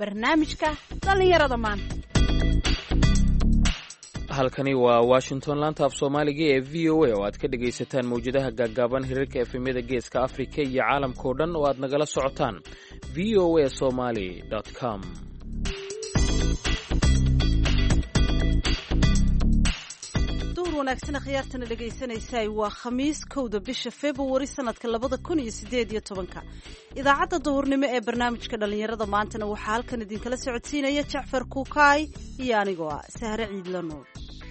barnaamijka dhalinyarada maanta. halkani waa Washington, laanta af Soomaaliga ee VOA oo aad ka dhagaysataan mawjadaha gaagaaban hirarka efemyada geeska Afrika iyo caalamka oo dhan oo aad nagala socotaan voasomali.com. wanaagsan khiyaartana dhagaysanaysay waa Khamiis 1 bisha February sanadka 2018. idaacadda duhurnimo ee barnaamijka dhalinyarada maantana waxaa halkan idinkala socodsiinaya Jacfar Kuukay iyo anigoo ah Sahre Ciidla Nuur.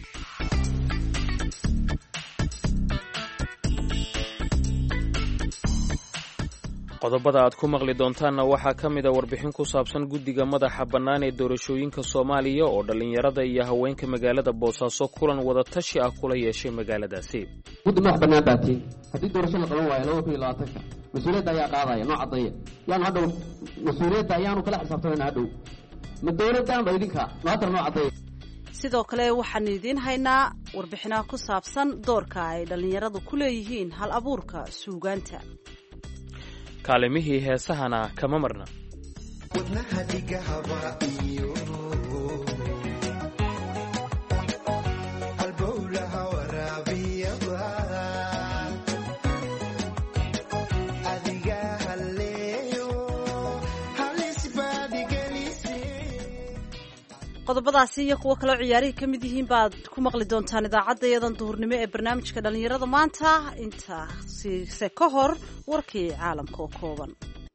qodobada aad ku maqli doontaanna waxaa ka mid a warbixin ku saabsan guddiga madaxa bannaan ee doorashooyinka Soomaaliya oo dhalinyarada iyo haweenka magaalada Boosaaso kulan wada tashi ah kula yeeshay magaaladaasi. guddi madax bannaan baatiin haddii doorasho la qaban waayo 2020 mas'uuliyadda ayaa qaadaya nooc caddeeya yaan hadhow mas'uuliyadda ayaanu kala xisaabtamaynaa hadhow ma dowladdan ba idinka maatar nooc caddeeya. sidoo kale waxaan idiin haynaa warbixinaha ku saabsan doorka ay dhalinyaradu ku leeyihiin hal abuurka suugaanta. kaalimihii heesahana kama marna. qodobadaasi iyo kuwo kaloo ciyaarihii ka mid yihiin baad ku maqli doontaan idaacaddayadan duhurnimo ee barnaamijka dhalinyarada maanta. intaase ka hor warkii caalamka oo kooban.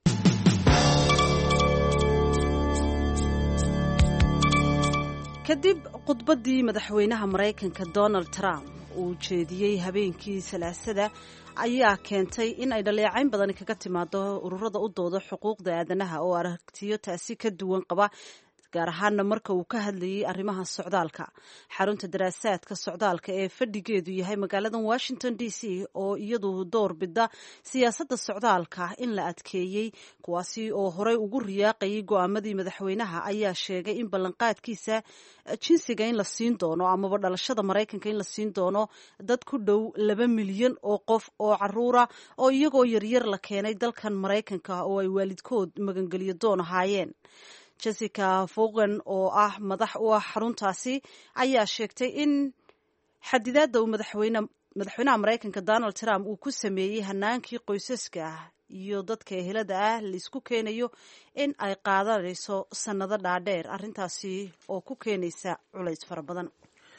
kadib khudbaddii madaxweynaha Maraykanka Donald Trump uu jeediyey habeenkii Salaasada ayaa keentay in ay dhaleecayn badan kaga timaado ururada u dooda xuquuqda aadanaha oo aragtiyo taasi ka duwan qaba, gaar ahaanna marka uu ka hadlayay arrimaha socdaalka. xarunta daraasaadka socdaalka ee fadhigeedu yahay magaalada Washington DC oo iyadu door bida siyaasadda socdaalka in la adkeeyey, kuwaasi oo horey ugu riyaaqayay go'aamadii madaxweynaha ayaa sheegay in ballanqaadkiisa jinsiga in la siin doono amaba dhalashada Maraykanka in la siin doono dad ku dhow 2 milyan oo qof oo caruura oo iyagoo yaryar la keenay dalkan Maraykanka oo ay waalidkood magangeliyo doon ahaayeen. Jessica Fogan oo ah madax u ah xaruntaasi ayaa sheegtay in xadidaadda uu madaxweynaha Maraykanka Donald Trump uu ku sameeyey hanaankii qoysaska iyo dadka ehelada ah la isku keenayo in ay qaadanayso sanado dhaadheer, arrintaasi oo ku keenaysa culays fara badan.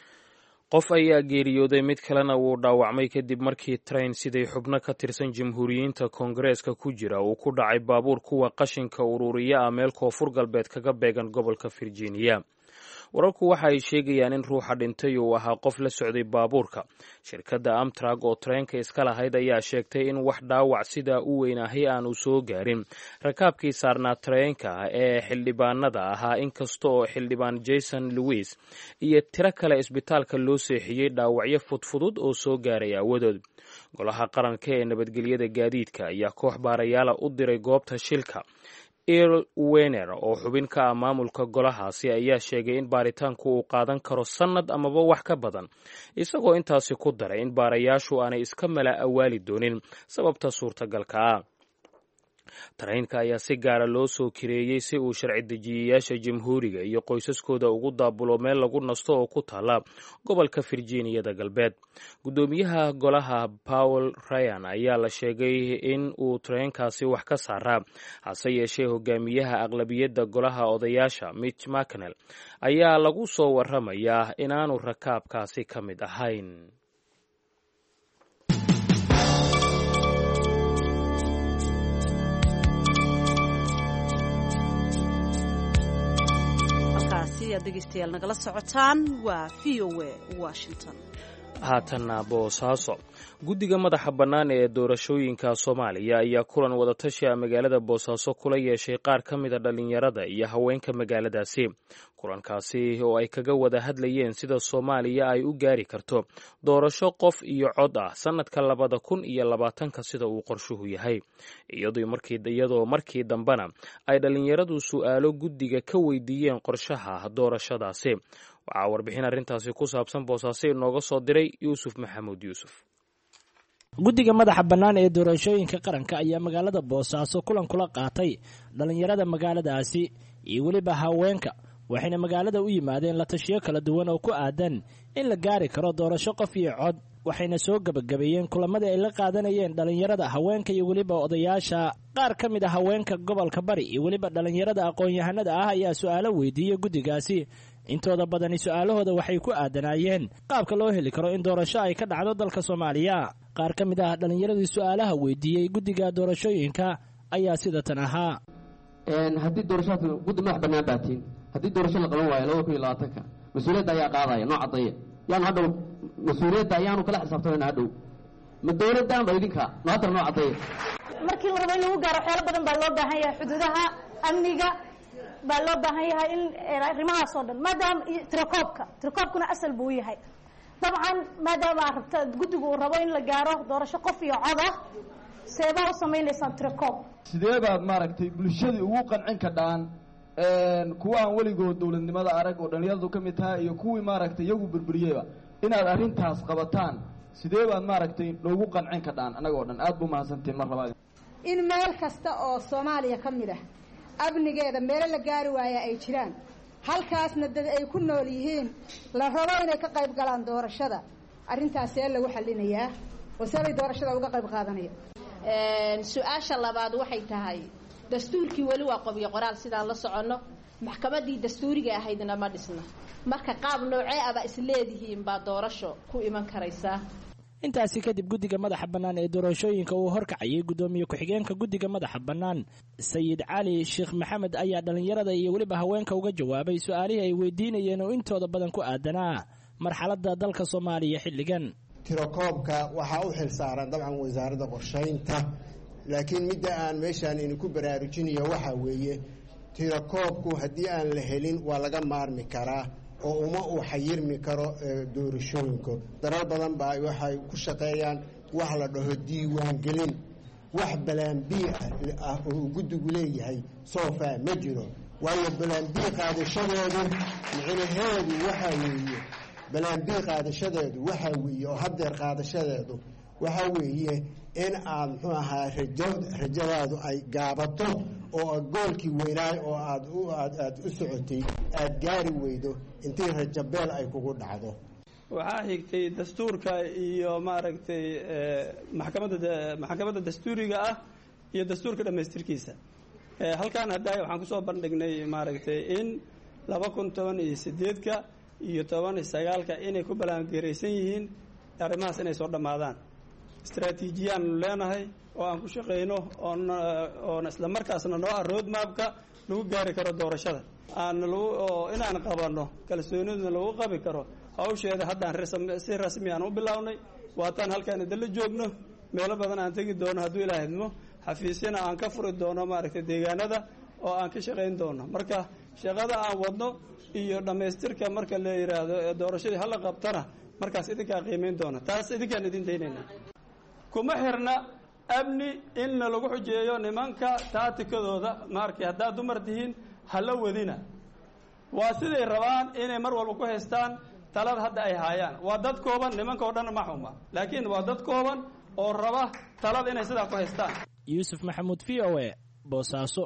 qof ayaa geeriyooday, mid kalena wuu dhaawacmay kadib markii train siday xubno ka tirsan jamhuuriyiinta koongareeska ku jira uu ku dhacay baabuur kuwa qashinka ururiya ah meel koonfur galbeed kaga beegan gobolka Virginia. wararku waxa ay sheegayaan in ruuxa dhintay uu ahaa qof la socday baabuurka. shirkadda Amtrak oo treenka iska lahayd ayaa sheegtay in wax dhaawac sidaa u weynaahay aanu soo gaarin rakaabkii saarnaa treenka ee xildhibaanada ahaa, inkasta oo xildhibaan Jason Lewis iyo tiro kale isbitaalka loo seexiyey dhaawacyo fudfudud oo soo gaaray aawadood. golaha qaranka ee nabadgelyada gaadiidka ayaa koox baarayaala u diray goobta shilka. Earl Weiner oo xubin ka ah maamulka golahaasi ayaa sheegay in baaritaanku uu qaadan karo sannad amaba wax ka badan, isagoo intaasi ku daray in baarayaashu aanay iska mala awaali doonin sababta suurtagalka ah. tareenka ayaa si gaara loo soo kireeyey si uu sharci dejiyayaasha jamhuuriga iyo qoysaskooda ugu daabulo meel lagu nasto oo ku taala gobolka Virginiyada galbeed. guddoomiyaha golaha Paul Ryan ayaa la sheegay in uu tareenkaasi wax ka saaraa, hase yeeshee hogaamiyaha aqlabiyadda golaha odayaasha Mitch McConnell ayaa lagu soo waramayaa inaanu rakaabkaasi ka mid ahayn. dhegeystayaal nagala socotaan waa VOA Washington. haatanna Boosaaso. guddiga madaxa bannaan ee doorashooyinka Soomaaliya ayaa kulan wada tashi ah magaalada Boosaaso kula yeeshay qaar ka mid a dhalinyarada iyo haweenka magaaladaasi. kulankaasi oo ay kaga wada hadlayeen sida Soomaaliya ay u gaari karto doorasho qof iyo cod ah sanadka 2020 sida uu qorshuhu yahay, iyadoo markii dambena ay dhalinyaradu su'aalo guddiga ka weydiiyeen qorshaha doorashadaasi. waxaa warbixin arrintaasi ku saabsan Boosaaso inooga soo diray Yuusuf Maxamuud Yuusuf. guddiga madaxa bannaan ee doorashooyinka qaranka ayaa magaalada Boosaaso kulan kula qaatay dhalinyarada magaaladaasi iyo weliba haweenka waxayna magaalada u yimaadeen la tashiyo kala duwan oo ku aadan in la gaari karo doorasho qof iyo cod waxayna soo gabagabeeyeen kulamadii ay la qaadanayeen dhallinyarada haweenka iyo weliba odayaasha qaar ka mid a haweenka gobolka bari iyo weliba dhallinyarada aqoon-yahanada ah ayaa su'aalo weydiiyey guddigaasi intooda badani su'aalahooda waxay ku aadanaayeen qaabka loo heli karo in doorasho ay ka dhacdo dalka Soomaaliya qaar ka mid ah dhallinyaradii su'aalaha weydiiyey guddiga doorashooyinka ayaa sida tan ahaa haddii doorashada guddi madax bannaan baatiin haddii doorasho la qaban waayo 2020ka mas-uuliyadda ayaa qaadaya noo caddeeya yaanu hadhow mas-uuliyadda ayaanu kala xisaabtamayna hadhow ma dowladdan ba idinka noo hadda noo caddeeya markii la rabo in lagu gaaro waxyaalo badan baa loo baahan yahay xuduudaha amniga baa loo baahan yahay in arrimahaas oo dhan maadaama tirakoobkuna asal buu yahay dabcan maadaama aad rabta guddigu uu rabo in la gaaro doorasho qof iyo cod ah seebaa u samaynaysaan tirakoob sidee baad maaragtay bulshadii ugu qancin kadhaan kuwa aan weligood dowladnimada arag oo dhallinyaradu ka mid tahay iyo kuwii maaragtay iyagu burburiyeyba inaad arrintaas qabataan sidee baad maaragtay noogu qancin kadhaan annagoo dhan aad buu mahadsantiin mar labaad in meel kasta oo Soomaaliya ka mid ah amnigeeda meel la gaari waaya ay jiraan halkaasna dad ay ku nool yihiin la rabo inay ka qayb galaan doorashada arrintaas ee lagu xalinayaa wasaaray doorashada uga qayb qaadanaya su'aasha labaad waxay tahay dastuurkii wali waa qobiyo qoraal sidaan la soconno maxkamadii dastuuriga ahaydna ma dhisna marka qaab noocee aba isleedihiin baa doorasho ku iman karaysa intaasi kadib guddiga madaxa bannaan ee doorashooyinka uu horkacayay gudoomiye ku-xigeenka guddiga madaxa bannaan sayid cali sheekh maxamed ayaa dhallinyarada iyo weliba haweenka uga jawaabay su'aalihii ay weydiinayeen oo intooda badan ku aadanaa marxaladda dalka Soomaaliya xilligan tirakoobka waxaa u xilsaaran dabcan wasaaradda qorshaynta laakiin midda aan meeshaan idinku baraarujinayo waxaa weeye tirakoobku haddii aan la helin waa laga maarmi karaa oo uma uu xayirmi karo doorashooyinku dalal badan baa waxay ku shaqeeyaan wax la dhaho diiwaangelin wax balaan-bii ah oo guddigu leeyahay soofaa ma jiro waayo balaan-bii qaadashadeedu micnaheedu waxaa weeye balaan-bii qaadashadeedu waxaa weeye oo haddeer qaadashadeedu waxaa weeye in aad muxuu ahaa rajadaadu ay gaabato oo goolkii weynaay oo aad u socotay aad gaari weydo intii rajabeel ay kugu dhacdo waxaa xigtay dastuurka iyo maaragtay maxkamadda dastuuriga ah iyo dastuurka dhammaystirkiisa halkaan haddaay waxaan kusoo bandhignay maaragtay in 2018ka iyo 19ka inay ku ballaangaraysan yihiin arrimahaas inay soo dhammaadaan istaraatiijiyaannu leenahay oo aan ku shaqayno oona isla markaasna noo ah road mapka lagu gaari karo doorashada inaan qabanno kalsooniduna lagu qabi karo hawsheeda haddaan si rasmi aan u bilownay waataan halkaan idinla joogno meelo badan aan tegi doono hadduu ilaaha idmo xafiisyana aan ka furi doono maaragtay deegaanada oo aan ka shaqayn doono marka shaqada aan wadno iyo dhammaystirka marka la yidhaahdo doorashadii hala qabtana markaas idinkaa qiimayn doona taas idinkaan idin daynayna kuma xirna amni inna lagu xujeeyo nimanka taatikadooda maarkii haddaad dumar tihiin hala wadina waa siday rabaan inay mar walba ku haystaan talada hadda ay haayaan waa dad kooban nimanka oo dhan ma xuma laakiin waa dad kooban oo raba talada inay sidaa ku haystaan yuusuf maxamuud VOA Boosaaso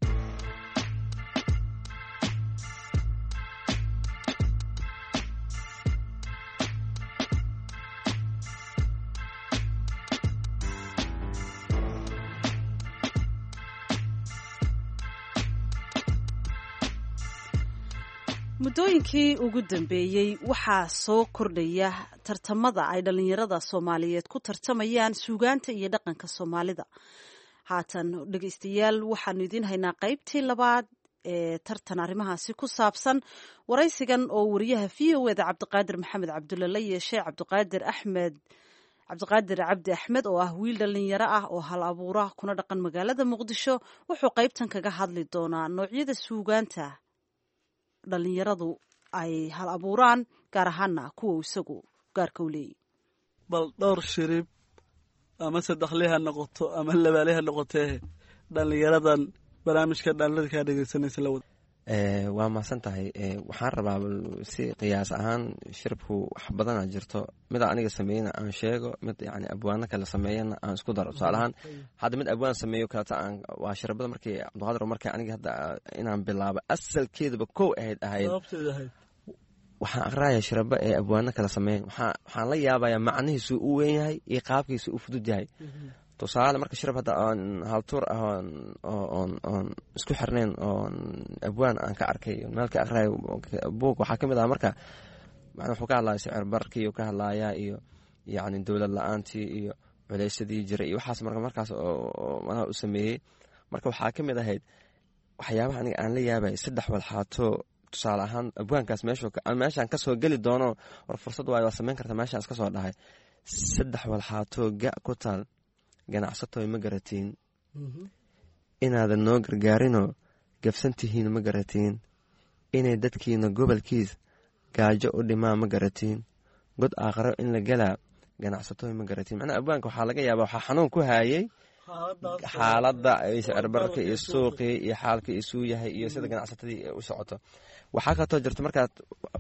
muddooyinkii ugu dambeeyey waxaa soo kordhaya tartamada ay dhallinyarada Soomaaliyeed ku tartamayaan suugaanta iyo dhaqanka Soomaalida haatan dhageystayaal waxaanu idin haynaa qaybtii labaad ee tartan arrimahaasi ku saabsan waraysigan oo wariyaha VOA-da Cabdiqaadir Maxamed Cabdulle la yeeshay Cabdiqaadir Cabdi Axmed oo ah wiil dhalinyaro ah oo hal abuura kuna dhaqan magaalada Muqdisho wuxuu qaybtan kaga hadli doonaa noocyada suugaanta dhalinyaradu ay hal abuuraan gaar ahaana kuwa isagu gaarka u leeyahy bal dhowr shirib ama saddexle ha noqoto ama labaale ha noqotee dhalinyaradan barnaamijka dhalinyarada kaa dhegeysanaysa la wada waa mahadsan tahay. waxaan rabaa si qiyaas ahaan shirabku wax badana jirto, mid aniga sameeyena aan sheego, mid yani abwaano kale sameeyana aan isku daro. tusaale ahaan hadda mid abwaan sameeyo kaleta waa shirabada markii cabdiqaadir markii aniga hadda inaan bilaabo asalkeedaba kow ahayd waxaan aqraaya shiraba ee abwaano kale sameeyan. waxaan la yaabayaa macnihiisu u weyn yahay iyo qaabkiisu u fudud yahay. tusaale marka shirab hadda aan haltuur ah oon isku xirnayn oon abwaan aan ka arkay meel ka aqraay buug waxaa ka mid ah marka macnaa wuxuu ka hadlaya sicir bararkii uu ka hadlayaa iyo yacni dowlad la-aantii iyo culeysadii jiray iyo waxaas markaas oo manaha u sameeyey. marka waxaa ka mid ahayd waxyaabaha aniga aan la yaabay 3 walxaato. tusaale ahaan abwaankaas meeshaan ka soo geli doono war fursad waayo waa samayn karta meeshaan iska soo dhahay 3 walxaato ga ku taal ganacsatoy ma garatiin inaadan noo gargaarinoo gabsantihiin ma garatiin inay dadkiina gobolkiis gaajo u dhimaa ma garatiin god aakharo in la galaa ganacsatoy ma garatiin. macnaha abwaanka waxaa laga yaabaa waxaa xanuun ku haayay xaaladda sicir bararka iyo suuqii iyo xaalka isuu yahay iyo sida ganacsatadii u socoto. waxaa kaloo jirta markaad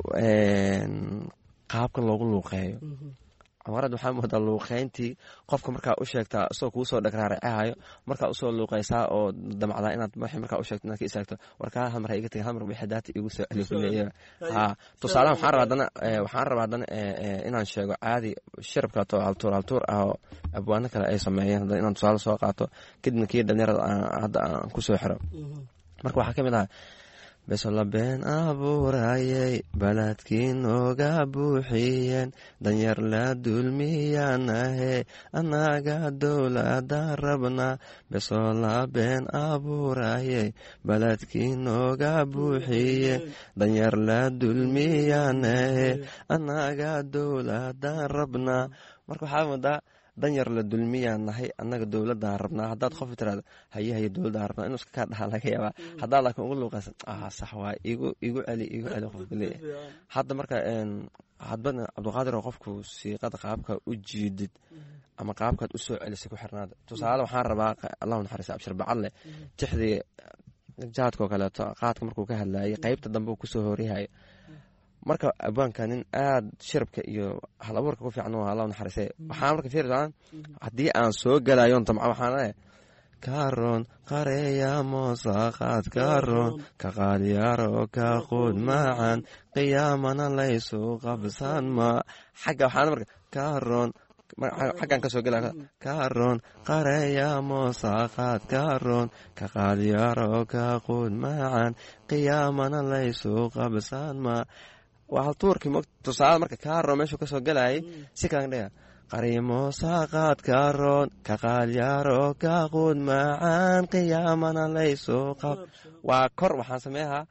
qaabka loogu luuqeeyo warad waxaa moodaa luuqeyntii qofka markaa u sheegtaa isagoo kuu soo dhagraaracahayo markaa usoo luuqeysaa oo damacdaa inaad markaa u sheegto inaad ka istaagto warkaa hal mar ha iga tegin hal mar wixii daata igu soo celi kuleeya. tusaalahan waxaan rabaa haddana inaan sheego caadi shirabka haltuur ah oo abwaano kale ay sameeyeen haddana inaan tusaale soo qaato kadibna kii dhalinyarada hadda aan ku soo xiro. marka waxaa ka mid ah besola been abuurayay baladkii nooga buuxiyeen danyar la dulmiyaanahe annaga dowlada rabnaa. besola been abuurayay baladkii nooga buuxiyeen danyar la dulmiyaanahe annaga dowlada rabnaa. marka waxaa moodaa danyar la dulmiyaan nahay annaga dowladaan rabnaa. haddaad qof tiraado haye dowladaan rabnaa inuu iska kaa dhaha laga yaabaa. haddaad laakiin ugu luuqaysan sax waay igu celi qofka leeyahay. hadda marka hadbana cabdiqaadir oo qofku siiqada qaabka u jiidid ama qaabkaad u soo celisay ku xirnaada. tusaale waxaan rabaa allahu naxariista abshir bacalle tixdii jaadkoo kaleeto qaadka markuu ka hadlayay qaybta dambe uu kusoo horyahay. marka abwaanka nin aad shirabka iyo hal abuurka ku fiican waa allah naxariisay. waxaa marka fiirsan haddii aan soo galayoon tamca waxaan leeyahay karoon qareeya moosaqaad karoon ka qaaliyaaro ka quud macan qiyaamana laysu qabsan ma xagga waxaan marka karoon xaggan ka soo galaya karoon qareeya moosaqaad karoon ka qaaliyaaro ka quud macan qiyaamana laysu qabsan ma waa haltuurkii tusaale marka karoon meeshuu ka soo galayay si kalan dhaya qarimo saaqaad karoon ka qaalyaaro ka quud macaan qiyaamana laysu qab. waa kor waxaan sameeyaa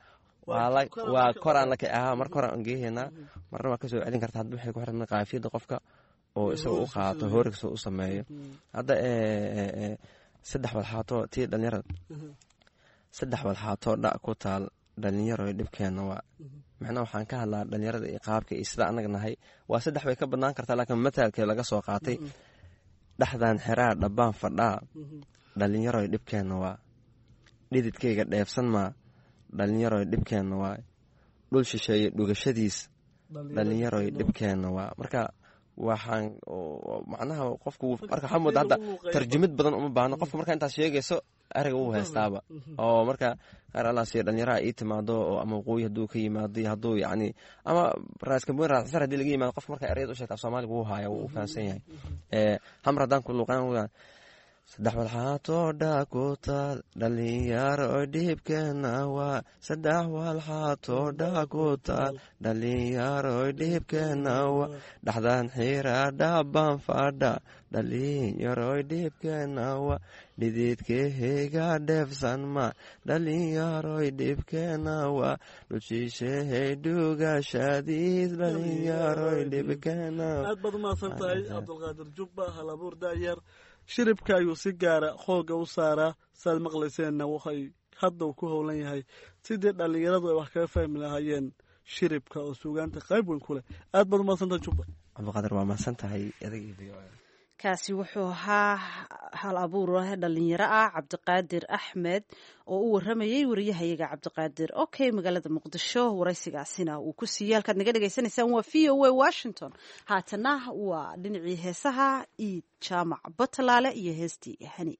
waa kor aan laka ahaa mar kor aan geeheynaa marna waa ka soo celin karta hadda waxay ku xiran qaafiyada qofka oo isaga u qaato hoorigsa u sameeyo. hadda 3 walxaato tii dhalinyarada 3 walxaato dha ku taal dhalinyaro dhibkeena waa macnaha waxaan ka hadlaa dhalinyarada iyo qaabka iyo sida annaga nahay waa 3 bay ka badnaan kartaa laakiin mataalkee laga soo qaatay dhexdaan xeraa dhabbaan fadhaa dhalinyaro dhibkeena waa dhididkayga dheefsan maa dhalinyaro dhibkeena waa dhul shisheeye dhugashadiis dhalinyaro dhibkeena waa. marka waxaan macnaha qofku marka waxaa moodaa hadda tarjumid badan uma baahno qofka marka intaas sheegayso ereyga uu haystaaba oo marka qaar allah siiyo dhalinyaraha ii timaado oo ama waqooyi hadduu ka yimaado hadduu yacni ama raaskaboyn raasar haddii laga yimaado qofka marka ereyada u sheegta af soomaaliga wuu haaya wuu u fahansan yahay. hamar haddaan ku luuqan 3 walxaato dha ku taal dhalinyaro dhibkeena waa 3 walxaato dha ku taal dhalinyaro dhibkeena waa dhexdaan xira dhabbaan fadha dhalinyaro dhibkeena waa dhididkaheyga dheefsan ma dhalinyaro dhibkeena waa dhulshiishahey dhugashadiis dhalinyaro dhibkeena. aad baad umahadsan tahay cabdulqaadir jubba hal abuur daayar. shiribka ayuu si gaara xooga u saaraa saad maqlayseenna waxay hadda uu ku howlan yahay sidii dhallinyaradu ay wax kaga fahmi lahaayeen shiribka oo suugaanta qayb weyn ku leh. aad baad umahadsantahay jubba. cabdiqaadir waa mahadsan tahay kaasi wuxuu ahaa hal abuur dhalinyaro ah cabdiqaadir axmed oo u waramayay wariyahayaga cabdiqaadir okay magaalada muqdisho waraysigaasina uu ku siiyey halkaad naga dhegaysanaysaan waa v o a washington haatana waa dhinacii heesaha iid jaamac batalaale iyo heestii hani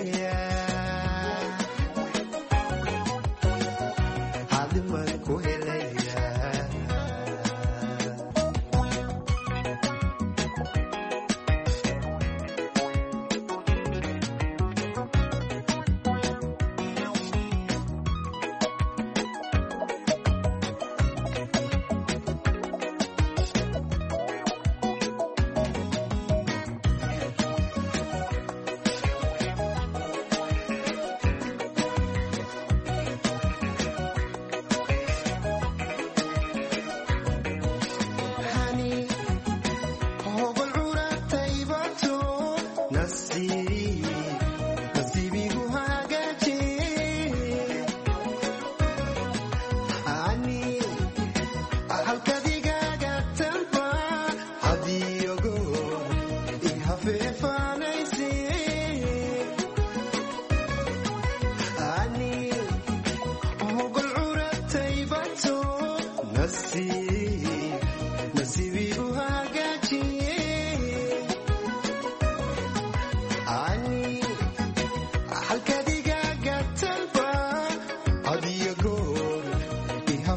Adiman ku hele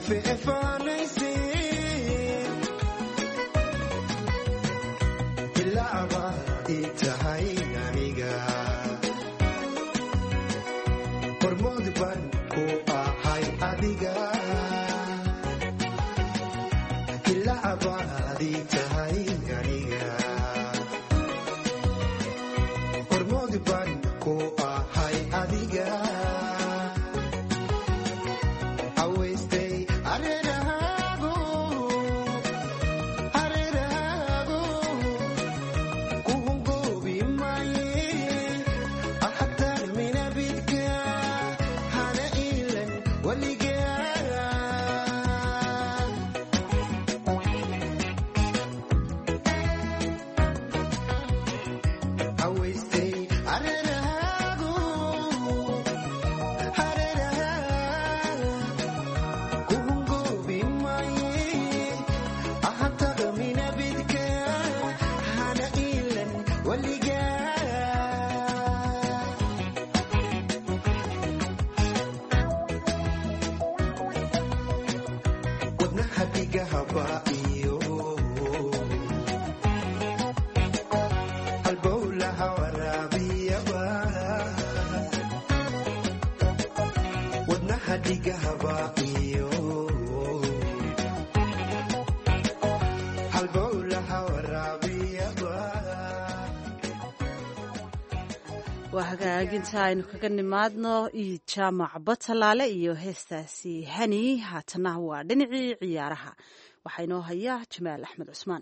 waa hagaaginta aynu kaga nimaadno iyo jaamac batalaale iyo heestaasi hani haatana waa dhinacii ciyaaraha waxaa inoo haya jamaal axmed cusmaan.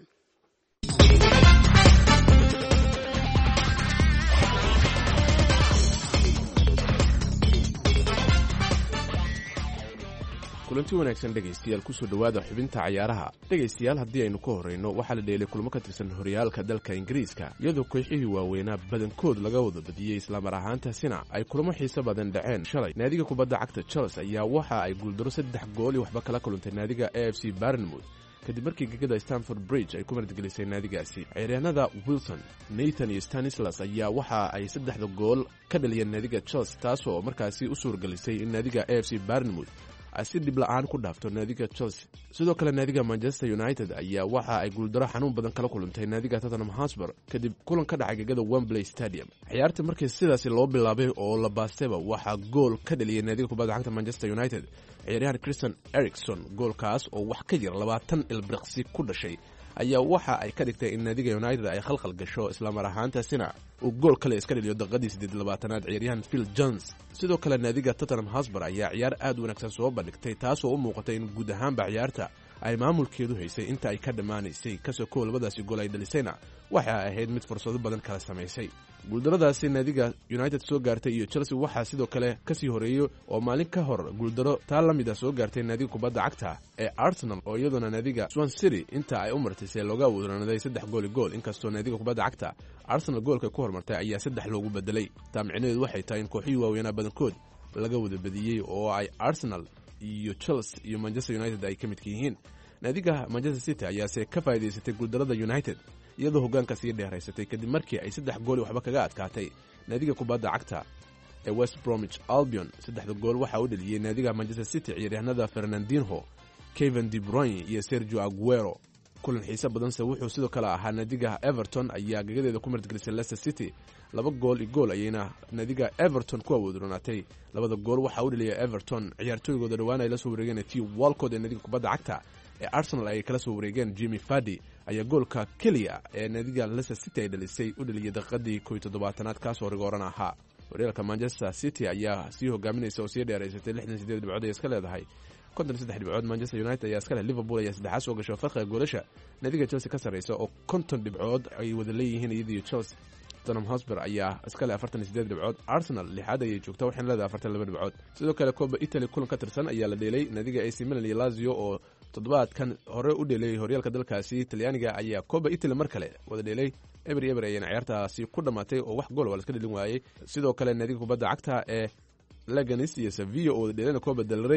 kulanti wanaagsan dhegaystayaal kusoo dhowaada xubinta cayaaraha. dhegaystayaal haddii aynu ka horrayno waxaa la dheelay kulmo ka tirsan horyaalka dalka ingiriiska iyadoo kooxihii waaweynaa badankood laga wada badiyey islamar ahaantaasina ay kulamo xiiso badan dhaceen shalay. naadiga kubadda cagta Chelsea ayaa waxa ay guuldaro 3 gool iyo waxba kala kulantay naadiga AFC Bournemouth kadib markii gegada Stamford Bridge ay ku martigelisay naadigaasi. ciyaaryahanada Wilson, Nathan iyo Stanislas ayaa waxa ay 3 gool ka dhaliyeen naadiga Chelsea taasoo markaasi u suurgelisay in naadiga AFC Bournemouth ay si dhib la'aan ku dhaafto naadiga Chelsea. sidoo kale naadiga Manchester United ayaa waxa ay guuldaro xanuun badan kala kulantay naadiga Tottenham Hotspur kadib kulan ka dhacay gegada Wembley Stadium. ciyaarta markii sidaasi loo bilaabay oo la baastayba waxaa gool ka dhaliyay naadiga kubadda cagta Manchester United ciyaaryahan Christian Eriksen. goolkaas oo wax ka yar 20 ilbiriqsi ku dhashay ayaa waxa ay ka dhigtay in naadiga United ay khalkhal gasho islamar ahaantaasina uu gool kale iska dhaliyo daqiiqadii 28aad ciyaaryahan Phil Jones. sidoo kale naadiga Tottenham Hotspur ayaa ciyaar aad u wanaagsan soo bandhigtay taasoo u muuqatay in guud ahaanba ciyaarta ay maamulkeedu haysay inta ay ka dhammaanaysay kasoo koob labadaasi gool ay dhalisayna waxa ay ahayd mid fursado badan kala samaysay. guuldaradaasi naadiga United soo gaartay iyo Chelsea waxaa sidoo kale kasii horeeyay oo maalin ka hor guuldaro taa la mid ah soo gaartay naadiga kubadda cagta ee Arsenal oo iyaduna naadiga Swansea City inta ay u martisay looga wadanaday 3 gool inkastoo naadiga kubadda cagta Arsenal goolka ku hormartay ayaa 3 loogu bedelay. taamicneedu waxay tahay in kooxihii waaweynaa badankood laga wada badiyey oo ay Arsenal iyo Chelsea iyo Manchester United ay ka mid yihiin. naadiga Manchester City ayaa se ka faa'iideysatay guuldarada United iyadoo hoggaanka sii dheeraysatay kadib markii ay 3 gool waxba kaga adkaatay naadiga kubadda cagta ee West Bromwich Albion. 3 gool waxa uu dhaliyay naadiga Manchester City ciyaaryahanada Fernandinho, Kevin De Bruyne iyo Sergio Aguero. kulan xiiso badanse wuxuu sidoo kale ahaa naadiga Everton ayaa gagadeeda ku martigelisay Leicester City 2 gool iyo gool ayayna naadiga Everton ku awoodroonatay. 2 gool waxa uu dhaliyay Everton ciyaartooygooda dhawaan ay la soo wareegeen Theo Walcott ee naadiga kubadda cagta ee Arsenal ay kala soo wareegeen. Jimmy Vardy ayaa goolka keliya ee naadiga Leicester City ay dhalisay u dhaliyay daqiiqadii 17aad kaasoo rigooran ahaa. horyaalka Manchester City ayaa sii hogaaminaysa oo sii dheeraysatay 68 dhibcood ay iska leedahay 53 dhibcood. Manchester United ayaa iska leh. Liverpool ayaa 3 soo gashay farqiga goolasha naadiga Chelsea ka sareysa oo 50 dhibcood ay wada leeyihiin iyadoo Chelsea. Tottenham Hotspur ayaa iska leh 48 dhibcood. Arsenal 6 ayay joogtaa waxayna leedahay 42 dhibcood. sidoo kale Copa Italy kulan ka tirsan ayaa la dheelay naadiga AC Milan iyo Lazio oo toddobaadkan hore u dheelay horyaalka dalkaasi Talyaaniga ayaa Copa Italy mar kale wada dheelay eber ayayna ciyaartaasi ku dhamaatay oo wax gool wala iska dhalin waayay. sidoo kale naadiga kubadda cagta ee Leganes iyo Sevilla oo wada dheelayna Copa del Rey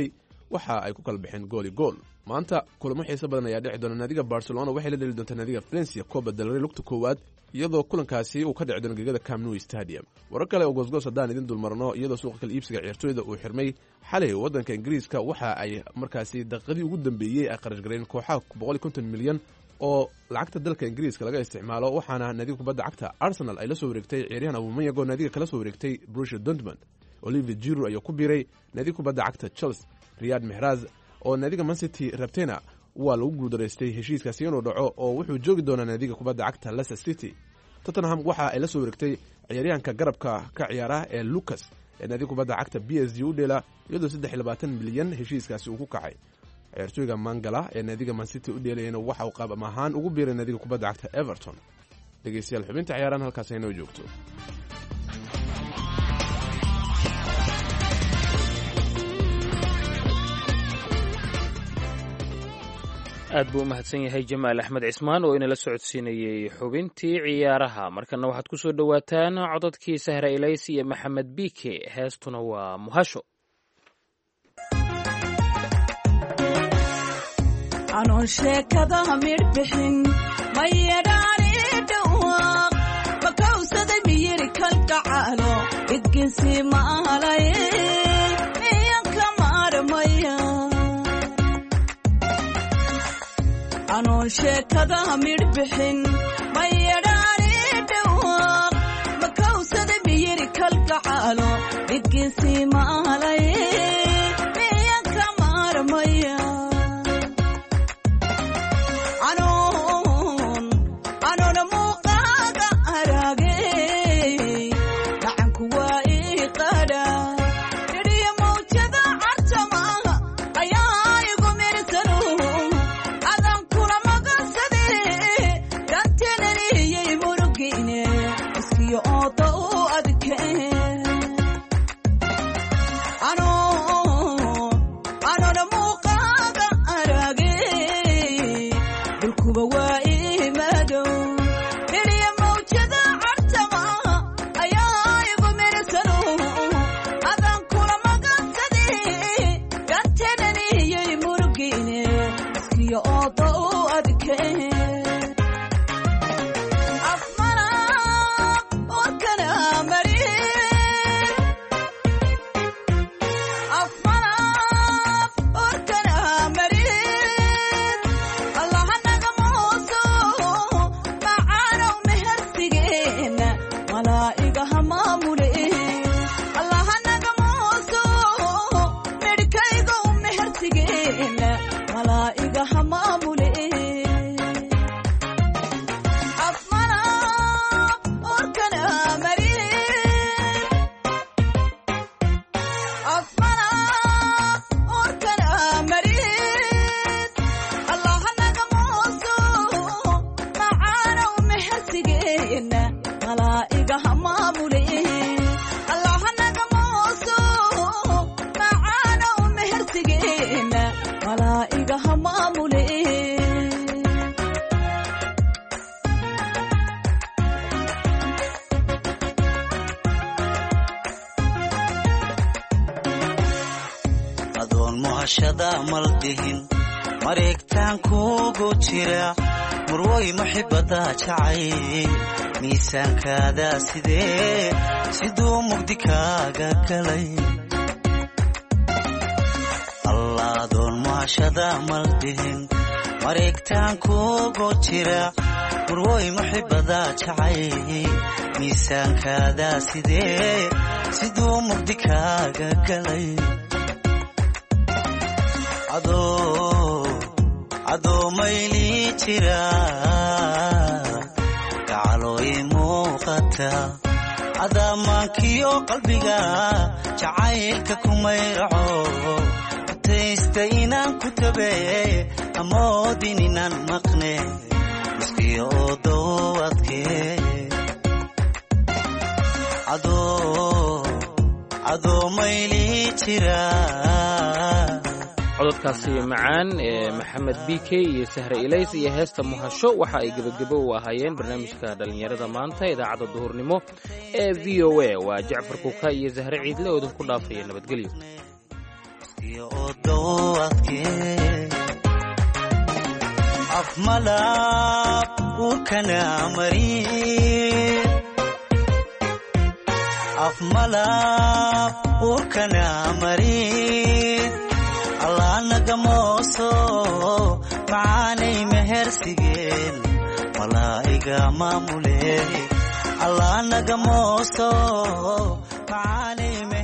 waxa ay ku kala baxeen gool iyo gool. maanta kulamo xiiso badan ayaa dhici doona. naadiga Barcelona waxay la dheli doontaa naadiga Valencia Copa del Rey lugta koowaad, iyadoo kulankaasi uu ka dhici doono gegada Camp Nou Stadium. warar kale oo goosgoos haddaan idin dulmarno, iyadoo suuqa kala iibsiga ciyaartooyda uu xirmay xalay waddanka Ingiriiska, waxa ay markaasi daqiiqadii ugu dambeeyey ay qarash galeen kooxaha 150 milyan oo lacagta dalka Ingiriiska laga isticmaalo, waxaana naadiga kubadda cagta Arsenal ay la soo wareegtay ciyaaryahan Aubameyang oo naadiga kala soo wareegtay Borussia Dortmund. Olivier Giroud ayaa ku biiray naadiga kubadda cagta Chelsea. Riyad Mahrez oo naadiga Man City rabtayna waa lagu guuldareystay heshiiskaasi inuu dhaco oo wuxuu joogi doonaa naadiga kubadda cagta Leicester City. Tottenham waxa ay la soo wareegtay ciyaaryahanka garabka ka ciyaara ee Lucas ee naadiga kubadda cagta PSG u dheela, iyadoo 23 milyan heshiiskaasi uu ku kacay. ciyaartooyga Mangala ee naadiga Man City u dheelayna waxa uu qaab ahaan ugu biiray naadiga kubadda cagta Everton. dhegeystayaal, xubinta ciyaarahan halkaas ay noo joogto. aad buu u mahadsan yahay Jamaal Axmed Cismaan oo inala socodsiinayay xubintii ciyaaraha. markana waxaad ku soo dhowaataan codadkii Sahra Ilaysi iyo Maxamed Bike, heestuna waa Muhasho. anoon sheekada mirbixin mayadhaani dhawaaq makawsaday miyiri kalgacaalo idginsi maalay miyanka maarmaya anoon sheekada mirbixin mayadhaani dhawaaq makawsaday miyiri kalgacaalo idginsi maalay miyanka maarmaya mareegtaan kuugu jira murwoy muxibada jacay miisaankaada siduu mugdi kaaga galay allaadoon muhashada maldihin mareegtaan kuugu jira murwoy muxibada jacay miisaankaada siduu mugdi kaaga galay adoo mayli jira gacalooy muuqata adaamaankiyo qalbiga jacaylka ku mayraco utaysta inaan ku tabe amoodin inaan maqne miskiyo dowadke adoo mayli jira. cododkaasi macaan ee Maxamed Bike iyo Sahra Ilays iyo heesta Muhasho waxa ay gabagabo u ahaayeen barnaamijka dhalinyarada maanta idaacadda duhurnimo ee VOA. waa Jacfar Kuka iyo Sahra Ciidle oo idinku dhaafaya nabadgelyo. iyo odowadkee afmalab urkana marin afmalab urkana marin allah nagamooso macaanay mehersigeen malaa'iga maamule allah nagamooso macaanay